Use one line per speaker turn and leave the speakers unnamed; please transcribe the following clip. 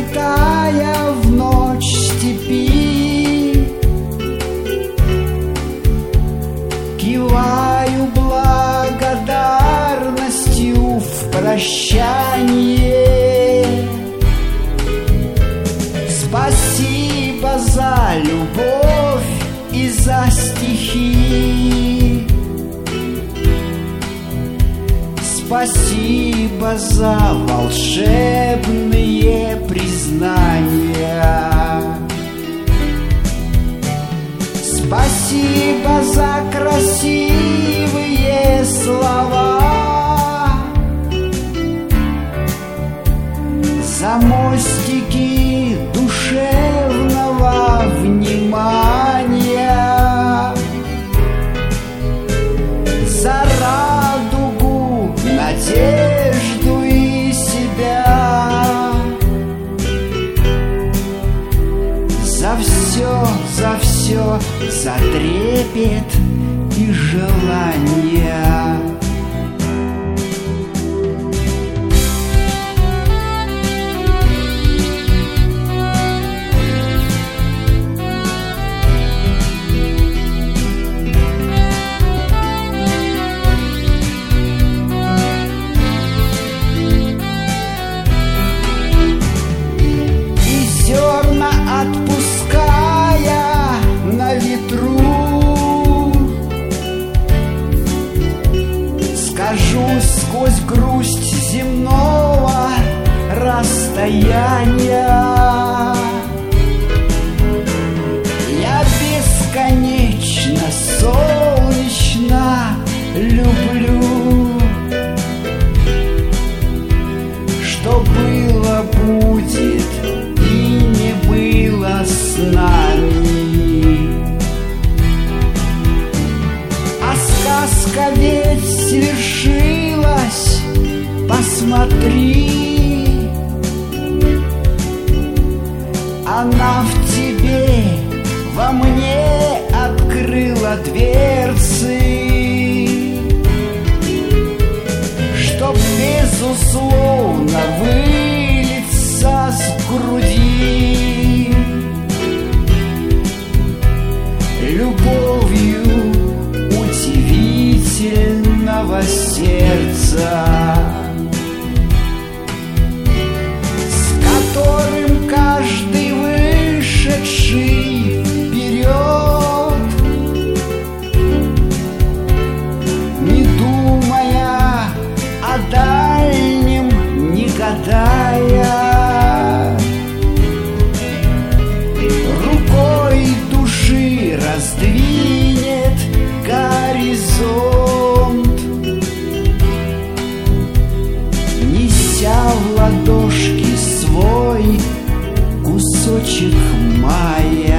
улетая в ночь степи, киваю благодарностью в прощание. Спасибо за любовь и за стихи, спасибо за волшебные признания, спасибо за красивые слова, за мостики душевного внимания, за радугу, надежду и себя, за все, за трепет и желания. Отпуская на ветру, скажу сквозь грусть земного расстояния: я бесконечно солнечно люблю. Что было, будет, было с нами. А сказка ведь свершилась, посмотри. Она в тебе, во мне открыла дверцы, чтоб безусловно вылиться с груди любовью удивительного сердца, с которым каждый вышедший вперед, не думая о дальнем, не гадая, рукой души раздвинет горизонт, неся в ладошки свой кусочек мая.